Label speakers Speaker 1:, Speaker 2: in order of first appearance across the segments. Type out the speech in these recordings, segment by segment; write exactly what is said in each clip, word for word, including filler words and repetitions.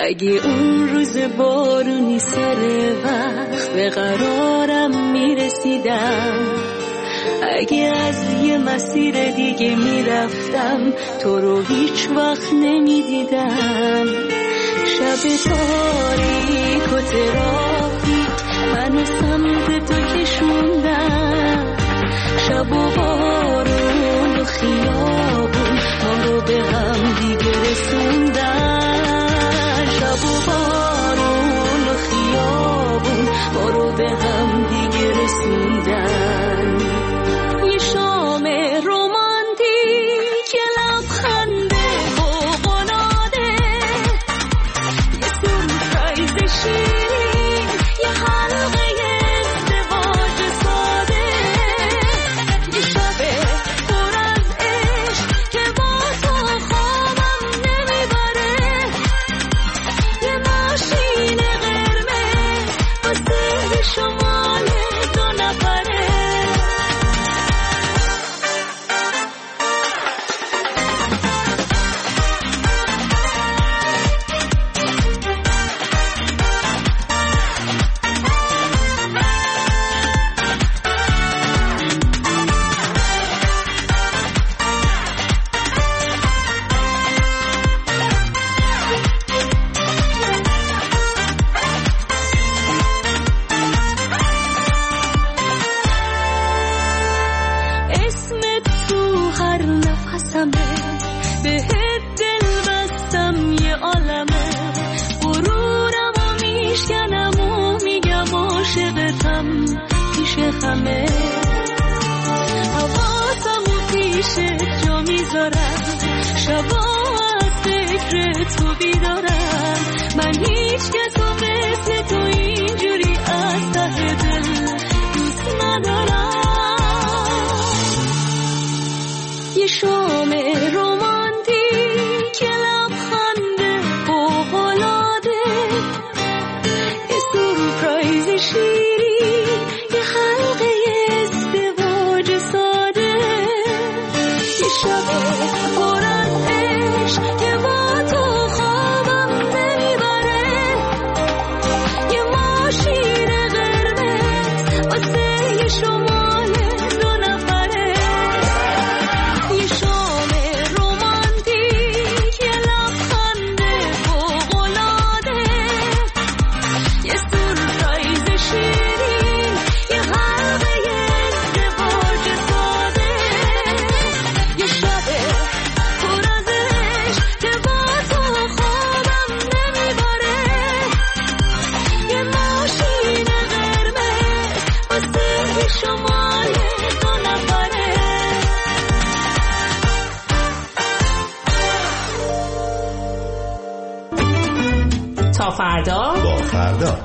Speaker 1: اگه اون روز بارونی سر وقت به قرارم میرسیدم، اگه از یه مسیر دیگه میرفتم تو رو هیچ وقت نمیدیدم. شب تاریک و ترافیک منو سمت تو کشوندن، شب و بارون و خیابون ما رو به هم دیگه رسوندن، شب و بارون و خیابون ما رو به هم دیگه رسوندن. یه شام رومانتیک، یه لبخنده فوق‌العاده، یه سورپرایز شیرین، یه حلقه ازدواج ساده، یه شب پر از عشق که با تو خوابم نمیبره، یه ماشین قرمز واسه شمال دو نفره. اسمت تو هر نفسمه، بهت دل بستم یه عالمه، غرورمو میشکنم و میگم عاشقتم پیش همه، حواسمو پیشت جا میذارم، شبا از فکر تو بیدارم، من هیچ کسو مثل تو اینجوری از ته دل دوست ندارم. یه شام رومانتیک، یه لبخنده فوق‌العاده، یه سورپرایز شیرین، یه حلقه ازدواج ساده، یه شب پر از عشق که با تو خوابم نمیبره، یه ماشین قرمز واسه یه شمال دو نفره. یه شام رومانتیک، یه لبخنده فوق‌العاده، یه سورپرایز شیرین، یه حلقه ازدواج ساده، یه شب پر از عشق که با تو خوابم نمیبره، یه ماشین قرمز واسه شمال دو نفره.
Speaker 2: تا فردا.
Speaker 3: با فردا.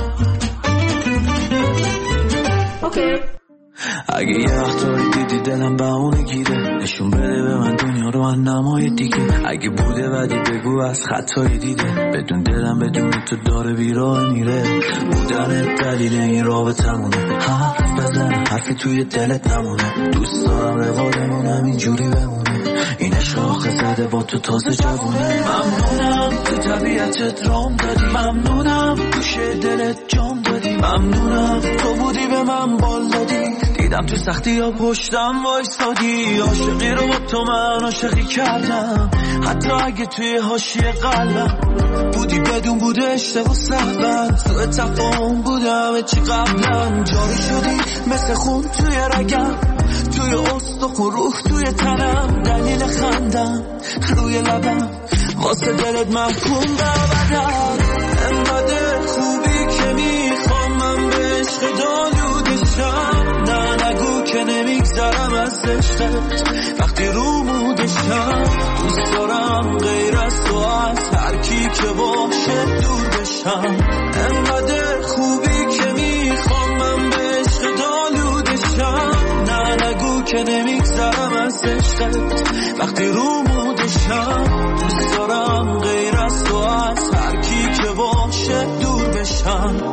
Speaker 2: اوکی.
Speaker 4: اگه یه وقتایی دیدی دلم بهونه گیره، نشون بده به من دنیا رو از نمای دیگه، اگه بوده بدی بگو از خطای دیده، بدون دلم بدون تو داره بیراه میره، بودن دلیل این رابطمونه، حرف بزن حرفی توی دلت نمونه، دوست دارم روالمونم اینجوری بمونه، این شاخه زده با تو تازه جوونه. ممنونم تو طبیعتت رام دادی، ممنونم گوشه دلت جام دادی، ممنونم تو بودی به من بال دادی، دیدم تو سختی یا پشتم وایستادی، عاشقی رو با تو من عاشقی کردم، حتی اگه توی حاشیه قلبم بودی بدون بوده اشتباه سهوم، سوء تفاهم بودم چی قبلم، جاری شدی مثل خون توی رگم، توی استخون روح توی تنم، دلیل خندم روی لبم، واسه دلت محکوم ببدم، انقدر خوبی که میخوام من به عشق دالودشم، نه نگو که نمیگذرم از عشقت وقتی رو مودشم، دوست دارم غیر از تو از هر کی که باشه دور بشم، انقدر خوبی که میخوام من به عشق دالودشم، نه نگو که نمیگذرم از عشقت وقتی رو مودشم، دوست دارم غیر از تو از هر کی که باشه دور بشم.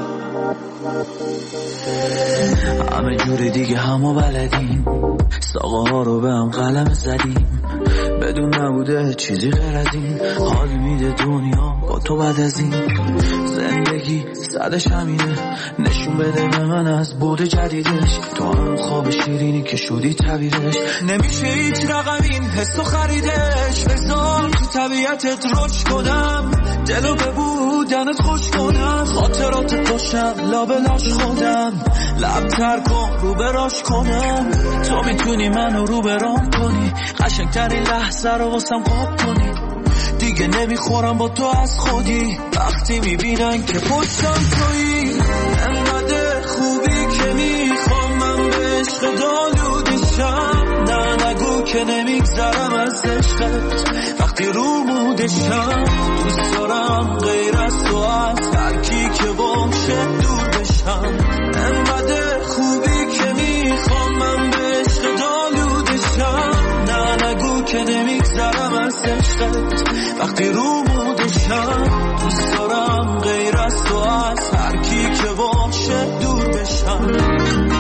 Speaker 4: همه جوری دیگه همو بلدیم، ساقه ها رو به هم قلم زدیم، بدون نبوده چیزی غیر از این، حال میده دنیا با تو بعد از این. زندگی صدش همینه، نشون بده به من از بود جدیدش، تو هم خواب شیرینی که شدی تعبیرش، نمیشه هیچ رقم این حسو خریدش، بذار تو طبیعتت رشد کنم، دلو به بودنت خوش کنم، خاطرات خوشم لابلاش خودم، لب تر کن رو براش کنم، تو میتونی منو رو برام کنی، قشنگترین لحظه رو واسم قاب کنی، دیگه نمیخورم با تو از خودی، وقتی میبینن که پشتم تویی، انقدر خوبی که میخوام من به عشق دالودشم، نه نگو که نمیگذرم از عشقت، وقتی رو مودشم، دوست دارم غیر از تو از هر کی که باشه دور بشم، انقدر خوبی که میخوام من به عشق دالودشم، نه نگو که نمیگذرم از عشقت، وقتی رو مودشم، دوست دارم غیر از تو از هر کی که باشه دور بشم.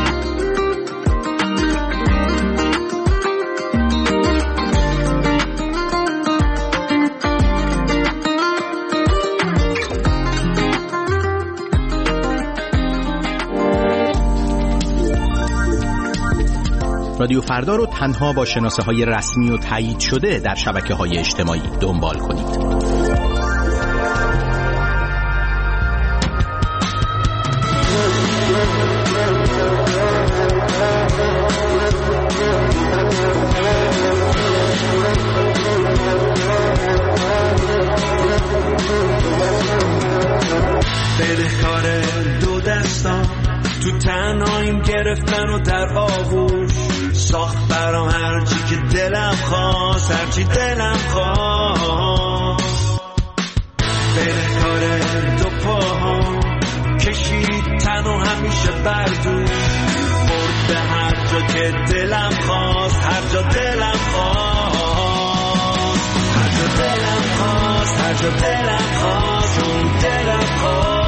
Speaker 3: رادیو فردا رو تنها با شناسه های رسمی و تایید شده در شبکه های اجتماعی دنبال کنید.
Speaker 4: بدهکار دو دستان تو تنهاییم گرفتن و در آغوش، ساخت برام هرچی که دلم خواست، هرچی دلم خواست، بدهکار دو پاها کشید تن و همیشه بردوش، برد به هر جا که دلم خواست، هر جا دلم خواست، هر جا دلم خواست، هر جا دلم خواست، اون دلم خواست.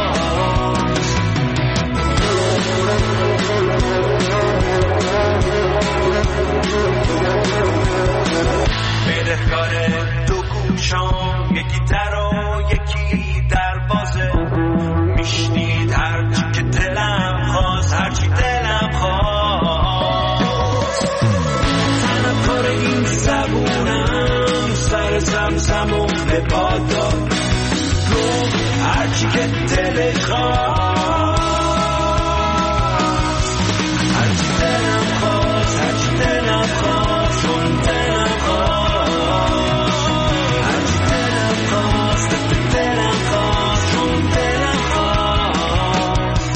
Speaker 4: بدهکار دو گوشام، یکی در و یکی در بازه، میشنید هرچی که دلم خواست، هرچی دلم خواست، طلبکار این زبونم، سر زمزم و به باد داد، گفت هرچی که دلش خواست، هرچی دلم خواست، هرچی دلم خواست، اون دلم خواست، هرچی دلم خواست، دلم خواست، اون دلم خواست.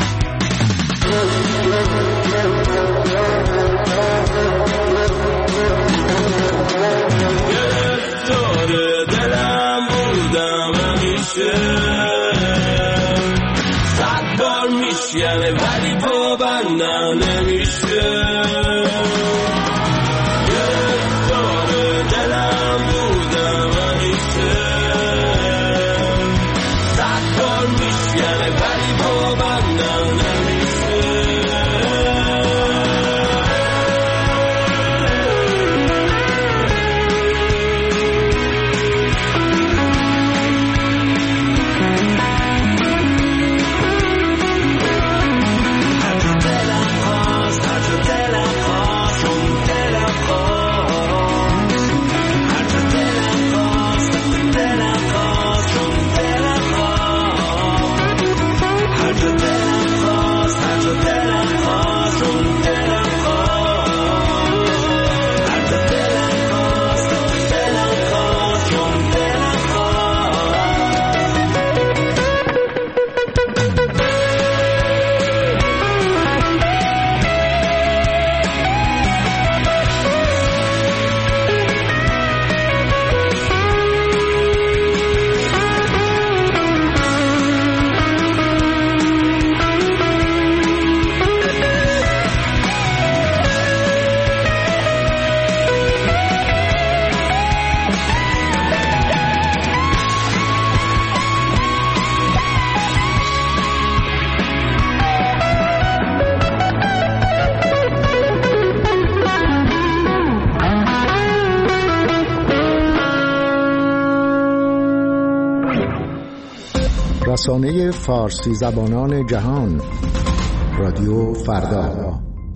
Speaker 4: گرفتار دلم بودم همیشه، صد بار
Speaker 5: رسانه فارسی زبانان جهان، رادیو فردا.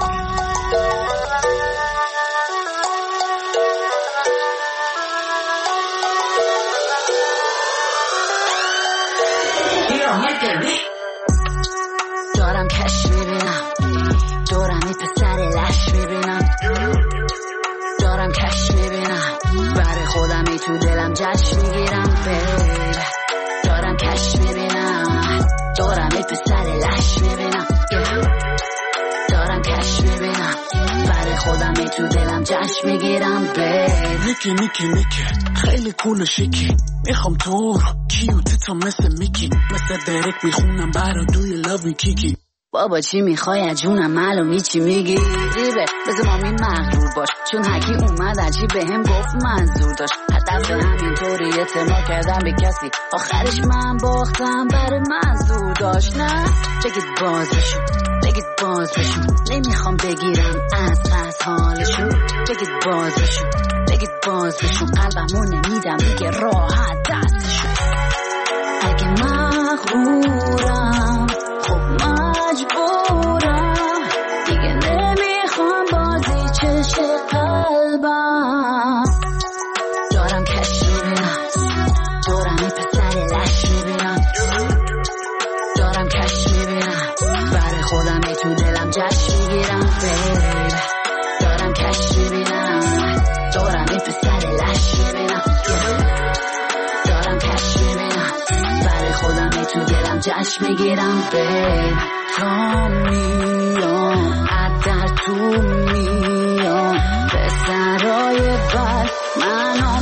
Speaker 6: دارم کش میبینم، دورم این پسر لش میبینم، دارم کش میبینم، برای خودم ای تو دلم جشن میگیرم. دارم کش میبینم، دورم این پسر لش میبینم، دارم کش میبینم، برای خودم ای تو دلم جشن میگیرم.
Speaker 7: میکی میکی میکی خیلی کول و شیکی، میخوام تو رو کیوتی تا مثل میکی، مثل درک میخونم برا دوی لو می کیکی.
Speaker 6: بابا چی میخوای از جونم، معلومی چی میگی؟ ریبه بذار ما می مغرور باش، چون حکی اومد عجیب به هم گفت منظور داشت. هدف همینطوری اعتماد کردم به کسی، آخرش من باختم برای منظور داشت. نه بگید باز بشون، بگید باز بشون، نمیخوام بگیرم از پس حالشون. بگید باز بشون، بگید باز بشون، قلبمو نمیدم دیگه راحت دستشون. اگه مغرورم خب مجبورم، دیگه نمیخوام بازی چشه قلبم. دارم کش میبینم، دورم این پسر لش میبینم، دارم کش میبینم، برای خودم ای تو دلم جشن میگیرم. دارم کش میبینم، دورم این پسر لش میبینم، دارم کش میبینم، برای خودم ای تو دلم جشن میگیرم. تا میام در تو میام، پسرای بد منو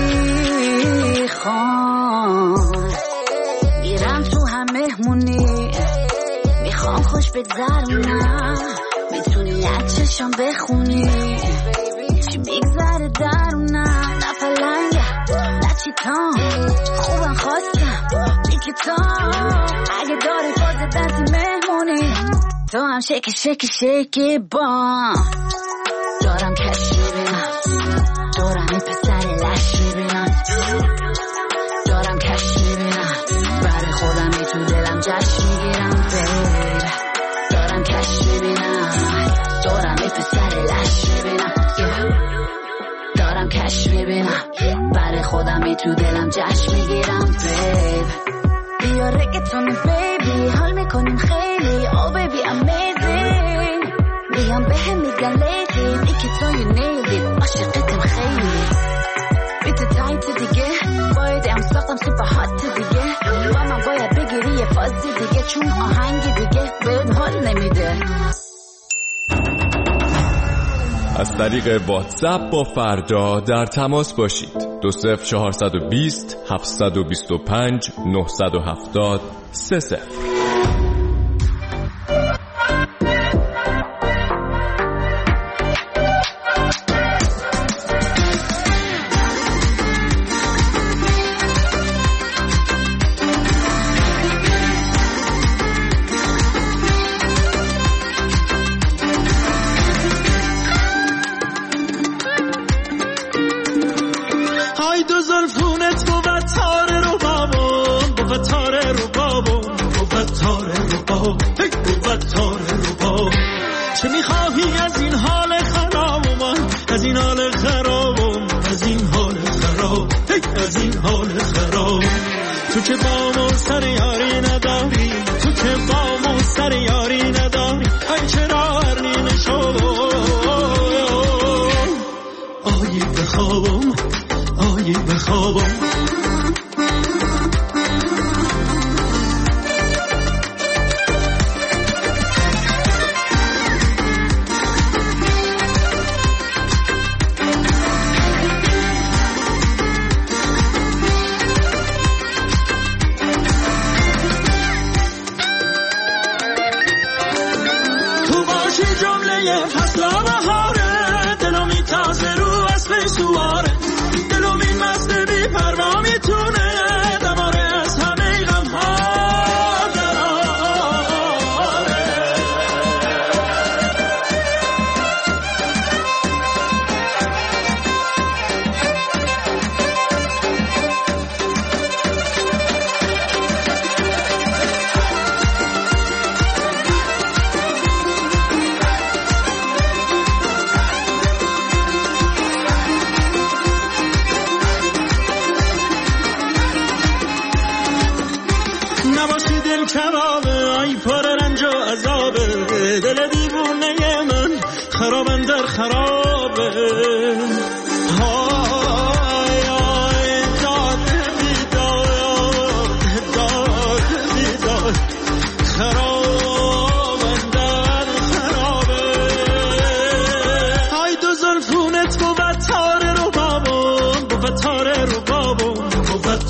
Speaker 6: میخوام، میرم تو هم مهمونی، میخوام خوش بگذرونم، میتونی یک چشم بخونی چی میگذره درونم. نه پلنگه نه چیتام، خوبم خواستم میکتام، اگه داری فاز دست مهمونی تو هم شکی شکی شکی بام. دارم کش میبینم، دورم این پسر لش میبینم، دارم کش میبینم، برای خودم ای تو دلم جشن میگیرم. دارم کش میبینم، دورم این پسر لش میبینم، دارم کش میبینم، برای خودم ای تو دلم جشن میگیرم. بیا رگتون بیبی، حال میکنیم خیلی، oh baby amazing، میام به هم میگن لیدی، میکی تو you nailed it، عاشقتم خیلی، بیت تایت دیگه، باید ام ساختم سوپر هات دیگه، با من باید بگیری یه فازی دیگه، چون آهنگی دیگه بهم حال نمیده.
Speaker 8: از طریق واتساپ با فردا در تماس باشید. دو صفر چهارصد و بیست هفتصد و بیست و پنج نهصد و هفتاد سه صفر.
Speaker 9: چه میخواهی از این حال خراب من، از این حال خرابم، از این حال خراب، از این حال خراب. تو که با سر یاری نداری، تو که با سر یاری نداری، ای چرا هرنی نشو آیی بخوابم، آیی بخوابم. فصل بهاره، دلو میتازه رو اسب سواره، دلو میمسته بی پروا میتونه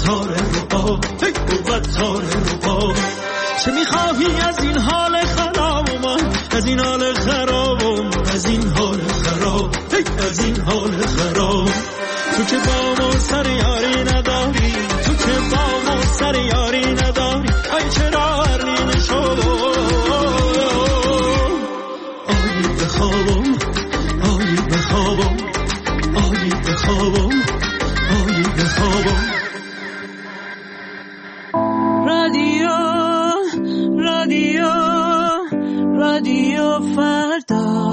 Speaker 9: تار رو آب قوت تار رو آب چه میخواهی از این حال خراب من از این حال خرابم از این حال خراب از این حال خراب تو که با ما سر یاری نداری تو که با ما سر یاری نداری ای چرا هرلی نشو آیی بخوابم آیی بخوابم آیی بخوابم آیی بخوابم
Speaker 1: رادیو رادیو رادیو فردا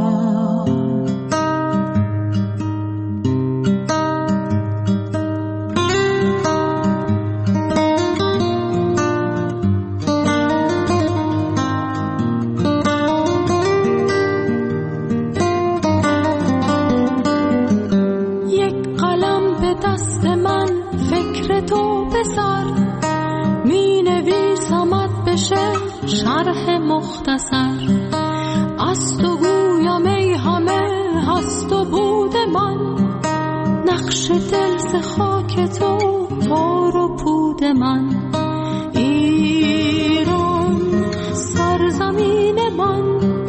Speaker 1: شرح مختصر از تو گویم ای همه هست و بود من نقش دل ز خاک تو تار و پود من ایران سرزمین من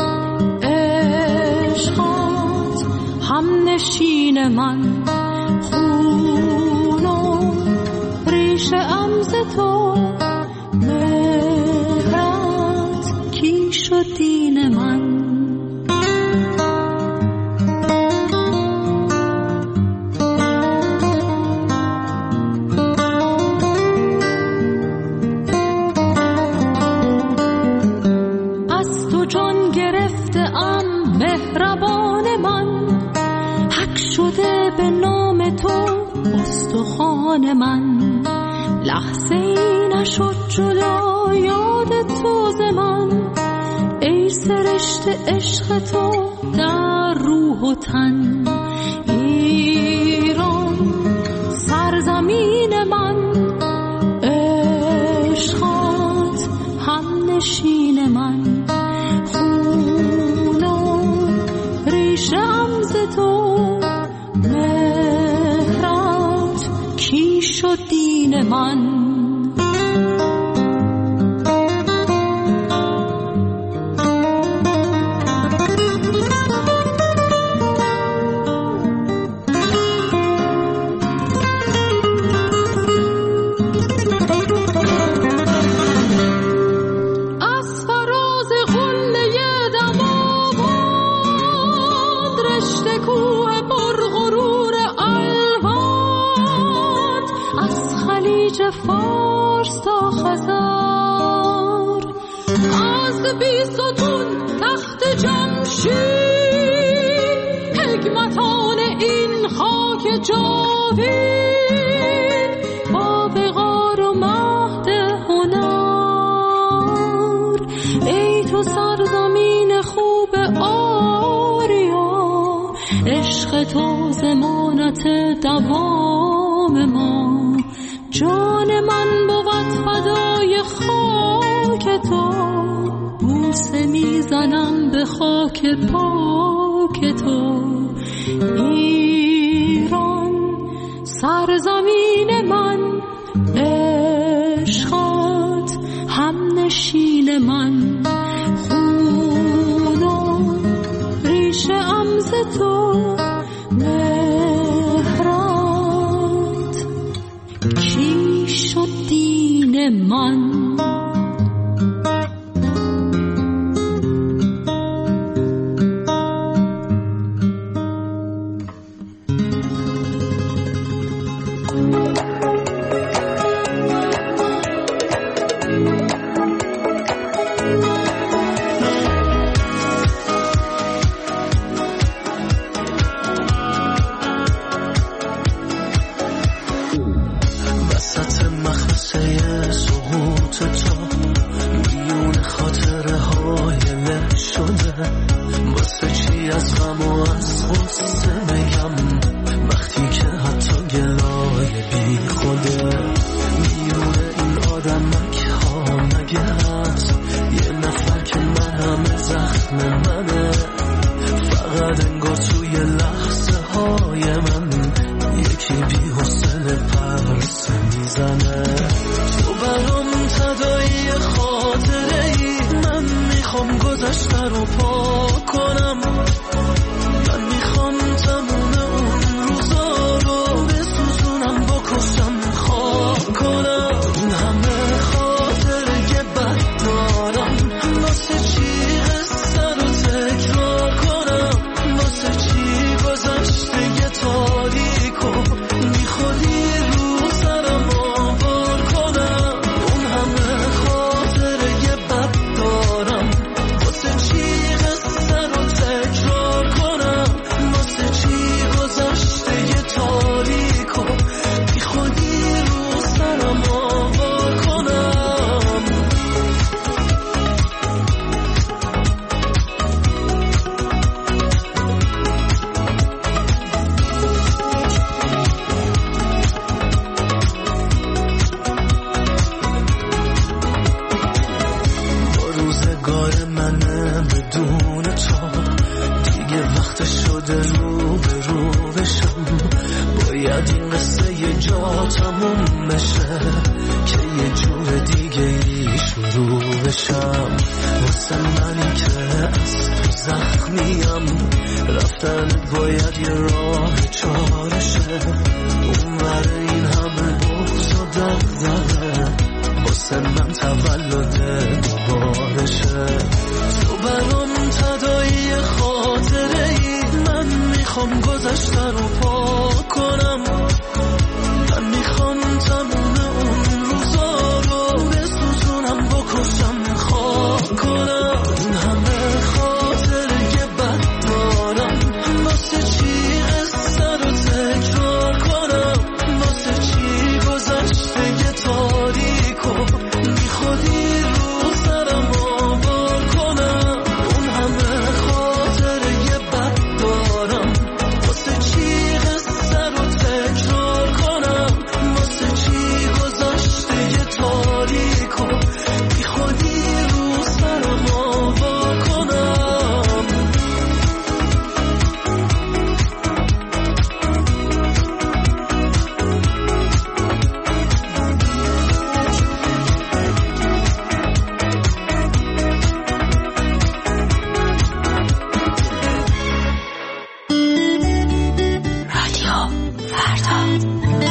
Speaker 1: عشقات همنشین من خون و ریشه ام ز تو شد دین من از تو جان گرفته ام مهربان من حق شده به نام تو استخوان من لحظه ای نشد جدا یاد تو ز من ای سرشت عشق تو در روح و تن ایران سرزمین من عشقات همنشین من خون و ریشم ز تو مهرات کیش و دین من فارس تا خزر از بیستون تخت جمشید حکمتان این خاک جاوید با بغار و مهد هنر ای تو سرزمین خوب آریا عشق تو ضمانت دوام ما جان من بود فدای خاک تو بوسه میزنم به خاک پاک تو ایران سرزمین من عشقات همنشین من خون و ریشه ام ز تو مهرات کی شد دین من
Speaker 9: گذشته رو پاک کنم. من میخوام تموم اون روزا رو بسوزونم، بکشم، خاک کنم. این همه خاطره بد دارم، واسه چی قصه رو تکرار کنم؟ واسه چی گذشته تاریکو میخوری رو سرم آوار کنم؟ اون همه خاطره بد دارم، واسه چی قصه رو تکرار کنم؟ واسه چی گذشته تاریکو میخوری رو سرم آوار کنم؟ روزگار منه بدون تو، دیگه وقت شده رو به رو بشم. باید این قصه یه جا تموم بشه که یه جور دیگه ای شروع بشم. واسه منی که از تو زخمیم، رفتن باید یه راه چارشه. اون ور این همه بغض و دغدغه، واسه من تولد دوبارشه. تو برام تداعی خاطره ای، من میخوام گذشته رو پاک کنم. من میخوام تموم اون روزا رو بسوزونم، بکشم، خاک کنم. این همه خاطره بد دارم، واسه چی قصه رو تکرار کنم؟ واسه چی گذشته تاریکو میخوادی رو سرم آوار کنم؟ اون همه خاطره بد دارم، واسه چی قصه رو تکرار کنم؟ واسه چی گذشته تاریکو میخوادی رو سرم آوار کنم؟
Speaker 6: رادیو فردا.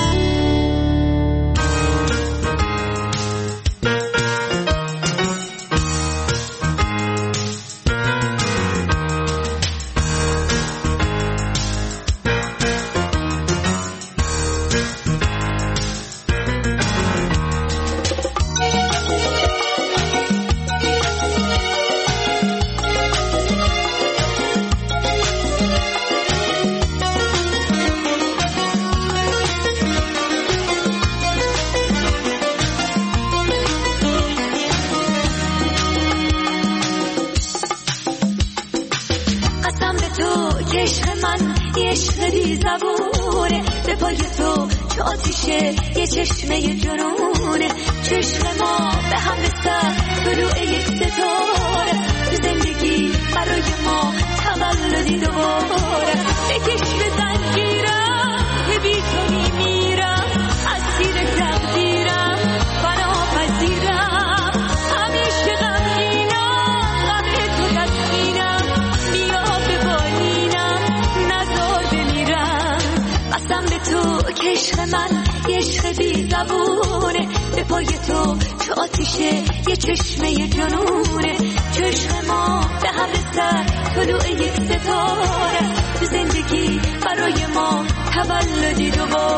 Speaker 1: قسم به تو که عشق من یه عشق بی زبونه، به پای تو چه آتیشه یه چشمه جنونه. چشم ما به هم بستر طلوع یک ستاره، تو زندگی برای ما تولدی دوباره. بکش به زنجیرم که بی تو میمیرم، اسیر تقدیرم فنا پذیرم. همیشه غمگینم، غم تو دستگیرم، بیا به بالینم نزار بمیرم. قسم به تو که عشق من یه عشق بی زبونه، به پای تو چه آتیشه یه چشمه جنونه. چشم ما به هم بستر طلوع یک ستاره، تو زندگی برای ما تولدی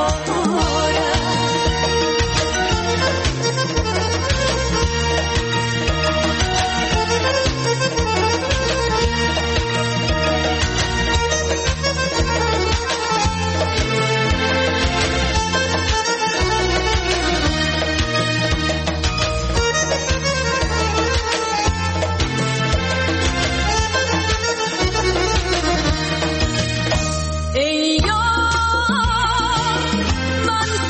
Speaker 1: دوباره. ای یار من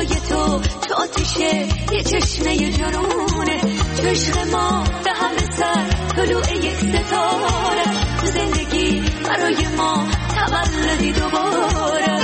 Speaker 1: تو تو آتیشه یه چشمه جنونه، تو عشق ما به همه سر طلوع یک ستاره، تو زندگی برای ما تولدی دوباره.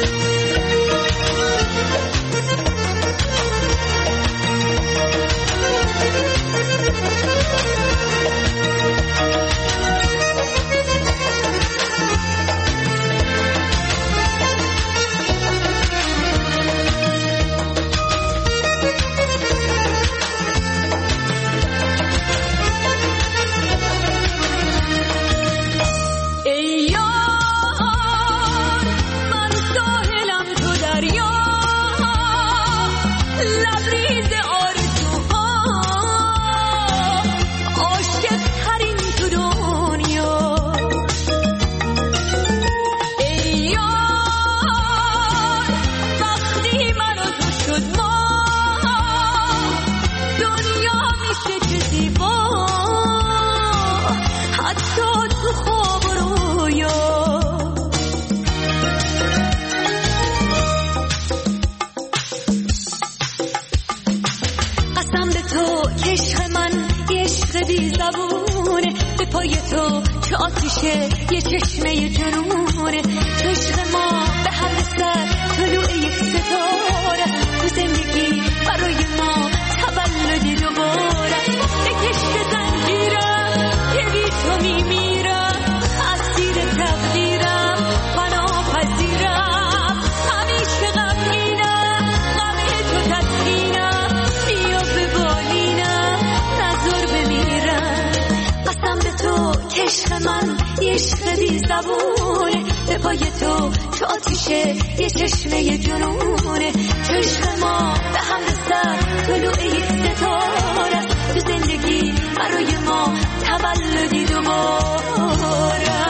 Speaker 1: یه چشمه جنونه، تو عشق ما به هر سر طلوع یک ستاره، تو زندگی برای ما تولدی دوباره. بکش که زنجیرم که بی تو میمیرم، اسیر تقدیرم فنا پذیرم، همیشه غمگینم غم تو تسکینم، بیا به بالینم نذار بمیرم. قسم به تو که عشق من یه عشق بی زبونه، به پای تو تو آتیشه یه چشمه جنونه، تو عشق ما به هم سر طلوع یک ستاره، تو زندگی برای ما تولدی دوباره.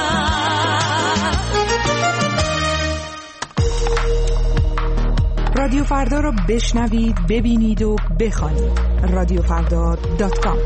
Speaker 2: رادیو فردا رو بشنوید، ببینید و بخوانید. رادیو فردا دات کام.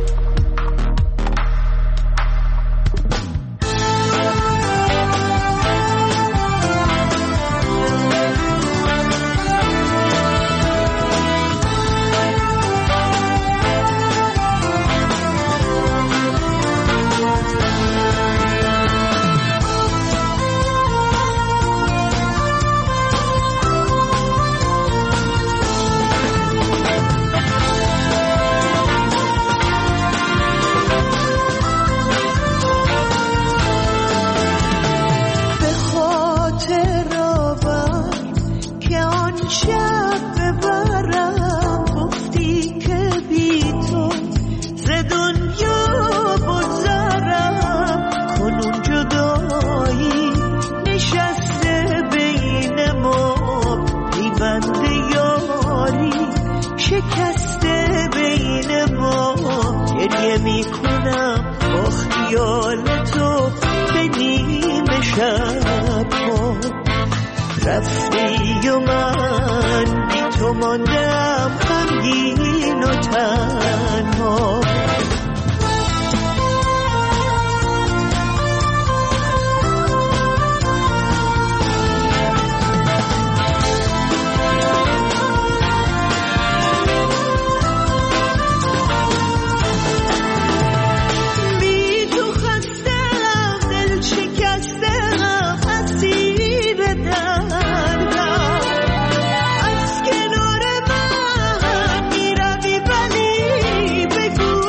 Speaker 9: رفتی و من بی تو ماندم غمگین و تنها.
Speaker 10: از کنار من میروی ولی بگو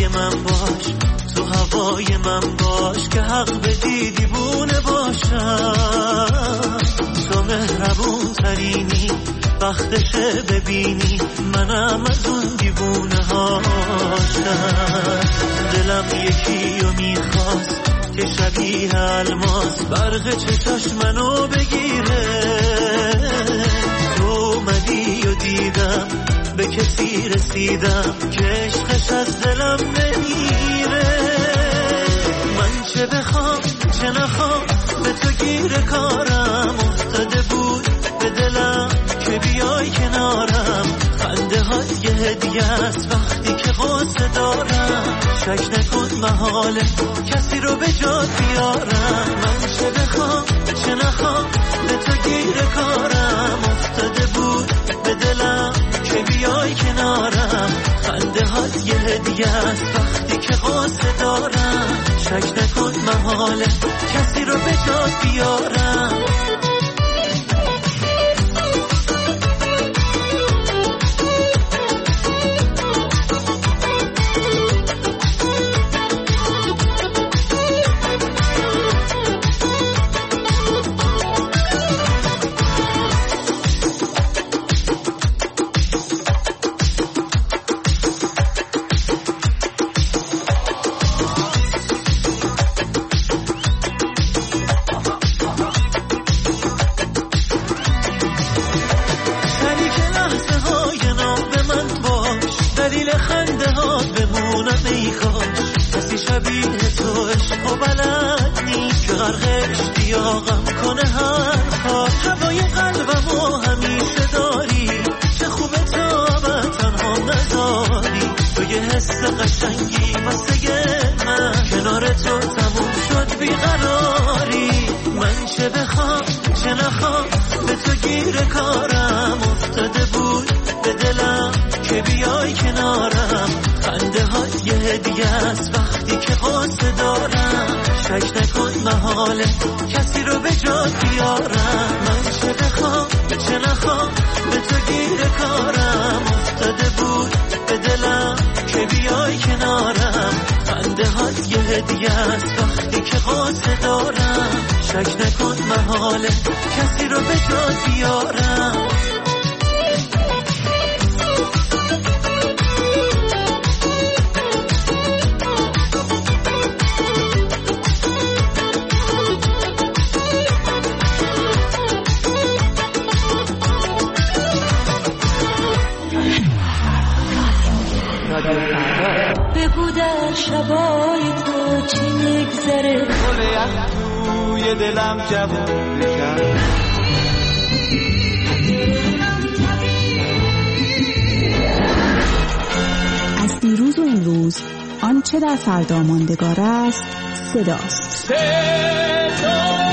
Speaker 9: هوای من باش، تو هوای من باش که حق بدی دیوونه باشم. تو مهربون ترینی، وقتشه ببینی منم از اون دیوونه هاشم. دلم یکی رو میخواست که شبیه الماس برق چشاش منو بگیره. تو اومدی و دیدم به کسی رسیدم که عشقش از دلم نمیره. من چه بخوام چه نخوام به تو گیر کارم افتاده بود به دلم که بیای کنارم. خنده هات یه هدیه است وقتی که غصه دارم. شک نکن محاله کسی رو به جات بیارم. من چه بخوام چه نخوام به تو گیر کارم افتاده بود به دلم که بیای کنارم. خنده هات یه هدیه است وقتی که غصه دارم. شک نکن محاله کسی رو به جات بیارم. کسی رو به جات بیارم. من چه بخوام چه نخوام به تو گیر کارم افتاده بود به دلم که بیای کنارم. خنده هات یه هدیه است وقتی که غصه دارم. شک نکن محاله کسی رو به جات بیارم.
Speaker 1: بگو در شبای تو چی میگذره،
Speaker 9: گل یخ توی دلم جوون بشن.
Speaker 2: از دیروز و امروز آنچه در فردا ماندگار است صداست. صدا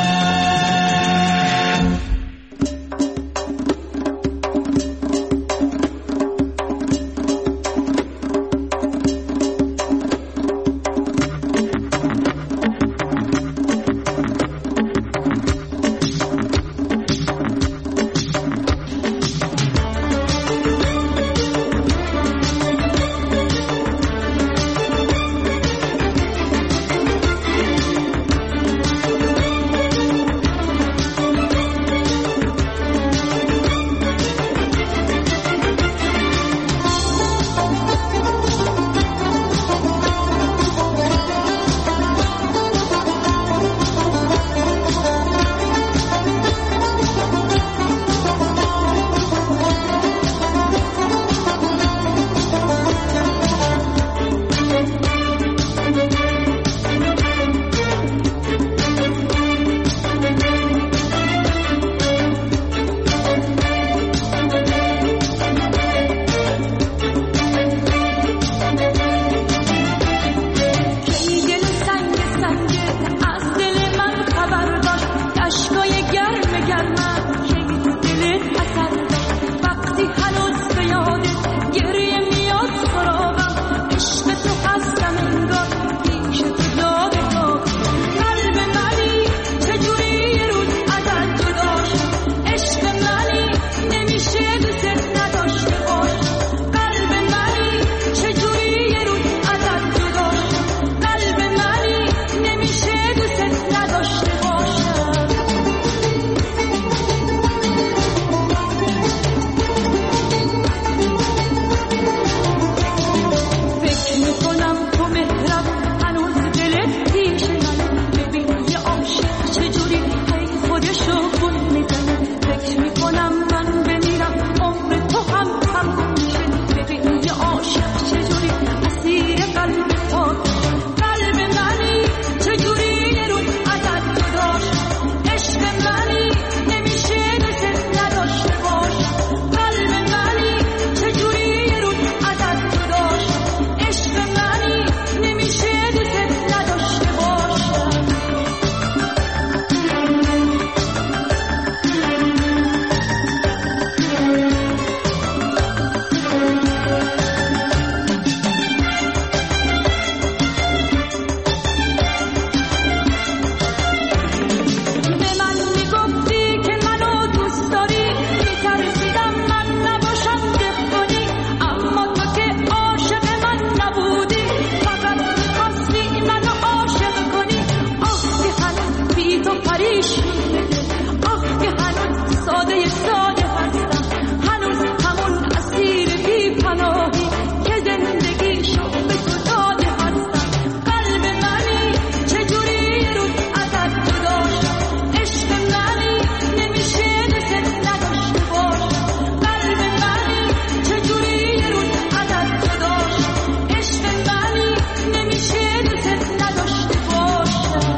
Speaker 1: پریشونه آه که هنوز ساده ساده هستم هنوز همون اسیر بی پناهی که زندگیشو به تو داده هستم قلب منی چجوری رو ازت جداشم عشق منی نمیشه مثل نداشته باشم قلب منی چجوری رو ازت جداشم عشق منی نمیشه مثل نداشته باشم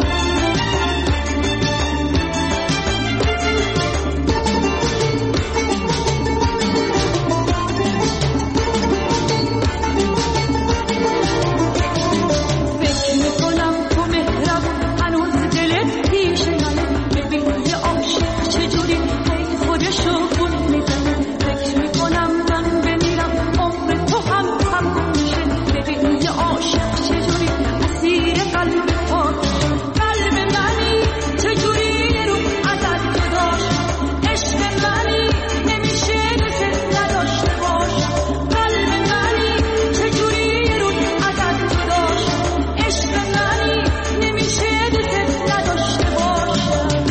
Speaker 1: فکر میکنم تو مهربون هنوز دلت پیش منه ببین یه عاشق چجوری هی خودشو گول میزنه فکر میکنم من بمیرم عمر تو هم تموم میشه ببین یه عاشق چجوری اسیر قلب پاکشه قلب منی چجوری رو ازت جداشم عشق منی نمیشه مثل نداشته باشم قلب منی چجوری رو ازت جداشم عشق منی نمیشه مثل نداشته باشم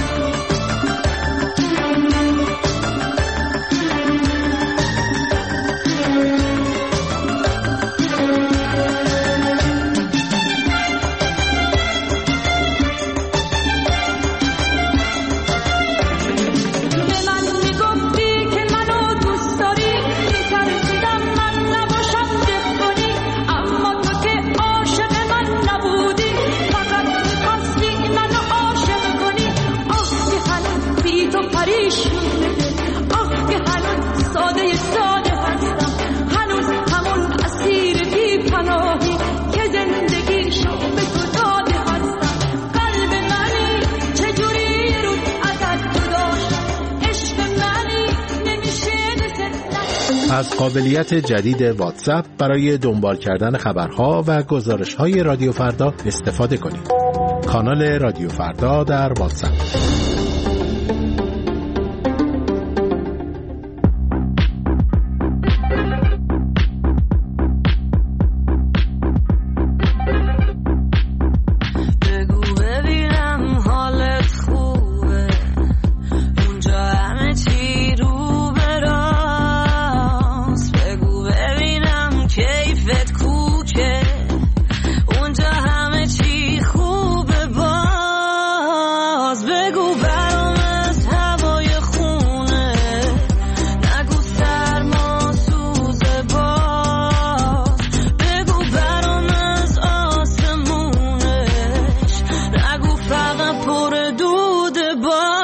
Speaker 1: به من میگفتی که منو دوست داری میترسیدم من نباشم دلخوری اما تو که عاشق من نبودی فقط میخواستی منو عاشق کنی آه که هنوز بی تو پریشونه آه که هنوز ساده ساده هستم هنوز همون اسیر بی پناهی که زندگیشو به تو داده هستم قلب منی چجوری رو ازت جداشم عشق منی نمیشه مثل
Speaker 5: از قابلیت جدید واتساپ برای دنبال کردن خبرها و گزارش‌های رادیو فردا استفاده کنید. کانال رادیو فردا در واتساپ.
Speaker 1: بگو ببینم حالت خوبه اونجا همه چی رو به راست بگو ببینم کیفت کوکه اونجا همه چی خوبه باز بگو برام از هوای خونه نگو سرما سوزه باز بگو برام از آسمونش نگو فقط پر دود باز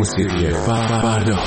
Speaker 8: موسیقی فردا.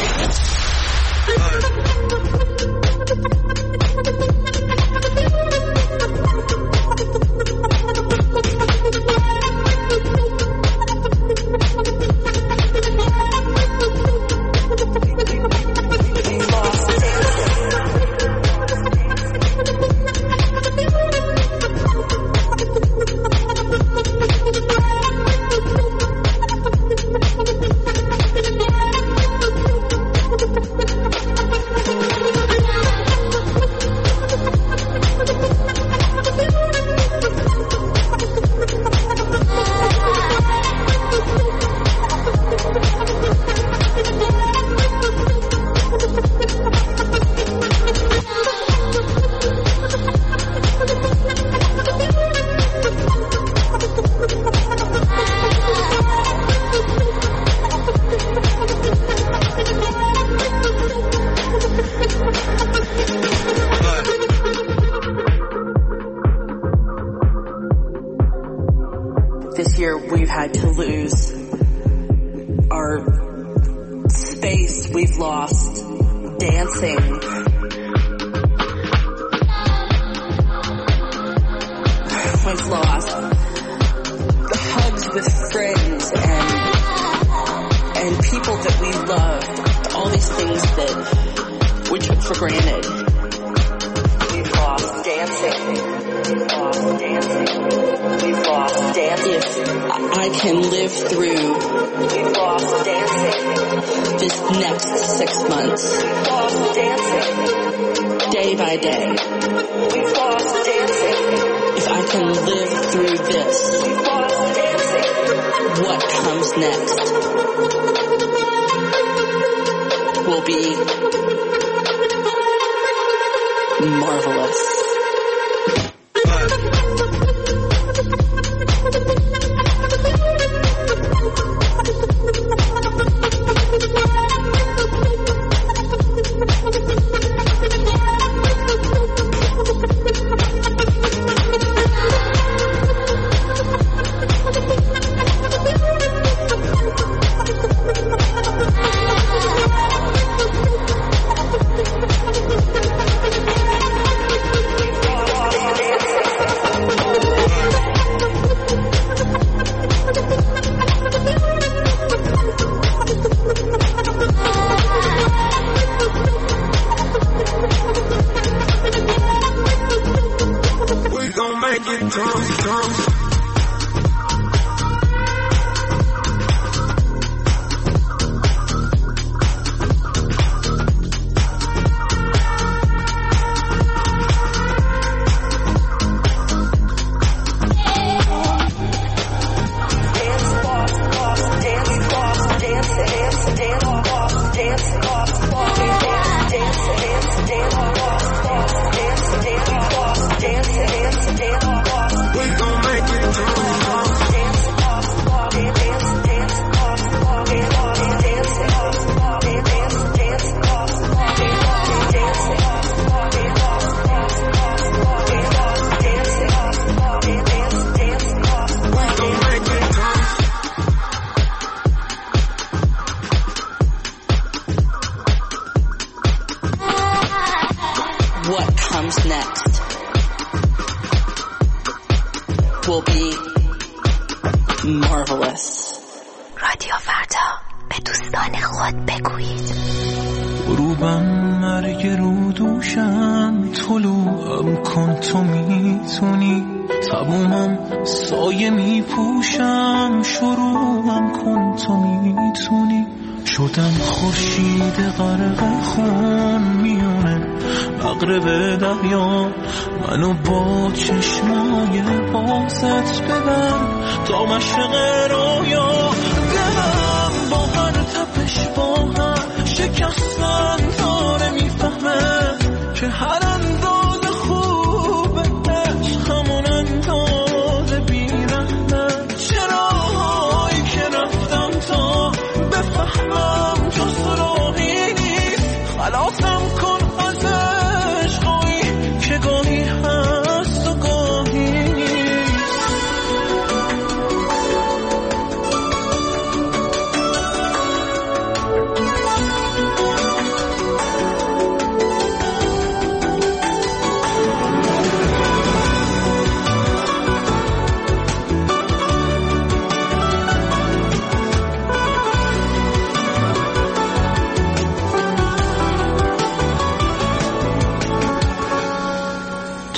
Speaker 10: This year we've had to lose our space, we've lost dancing. We've lost hugs with friends and and people that we loved, all these things that we took for granted. We've lost dancing. We've lost dancing. We've lost dancing. If I can live through We've lost dancing. This next six months. We've lost dancing. Day by day. We've lost dancing. If I can live through this, we've lost dancing. What comes next will be marvelous.
Speaker 9: منو با چشمای بازت ببر تا مشرق رویا دلم با هر تپش با هر شکستن داره میفهمه که هر انداز خوبه عشق همون انداز بیرحمه چراهایی که رفتم تا بفهمم جز راهی نیست خلاصم کن از عشقایی که گاهی هست و گاهی نیست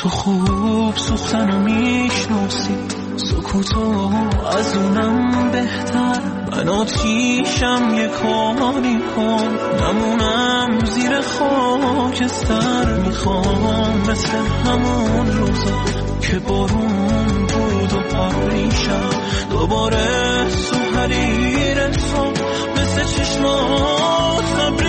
Speaker 9: تو خوب سوختنو میشناسی، سکوتو از اونم بهتر. من آتیشم یه کاری کن، نمونم زیر خاکستر. میخوام مثل همون روزا که بارون بود و پریشم دوباره سو حریر تو، مثل چشمات